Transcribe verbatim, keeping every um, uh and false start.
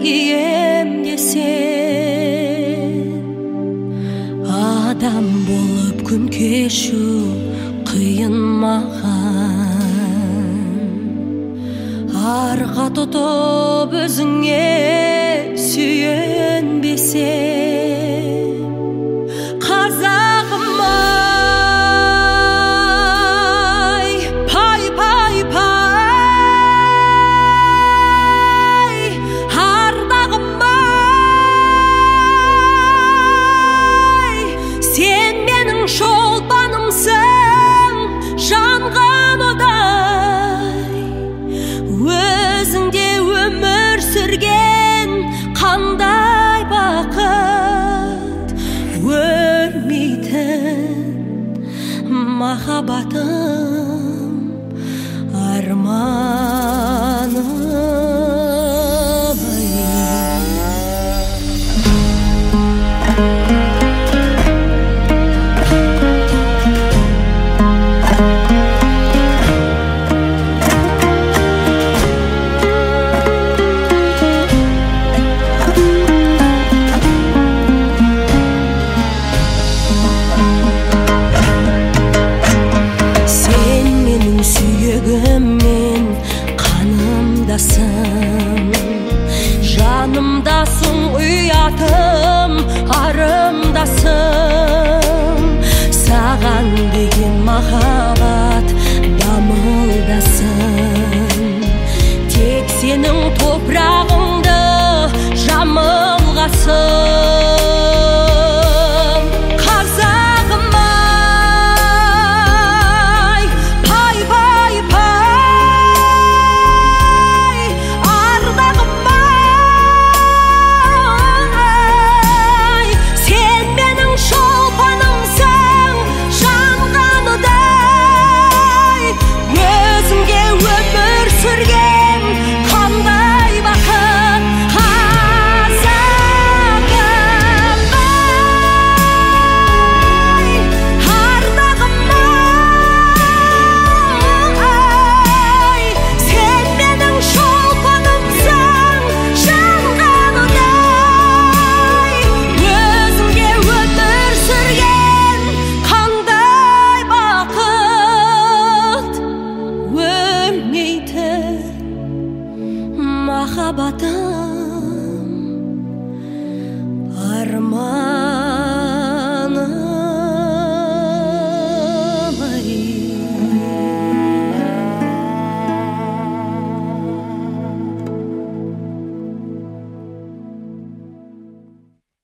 сүйем десең, адам болып күн кешу қиын маған. Арға тұтып өзіңе сүйенбесем, қазағым ай, пай пай пай, ардағым ай, сен менің шолпанымсың, жанған одай. Өзіңде өмір сүрген қандай бақыт, өлмейтін махаббатым, арманым. Сүйегіммен қанымдасың, жанымдасың, ұятым, арымдасың. Саған деген махаббат дамылдасың, тек сенің топырағың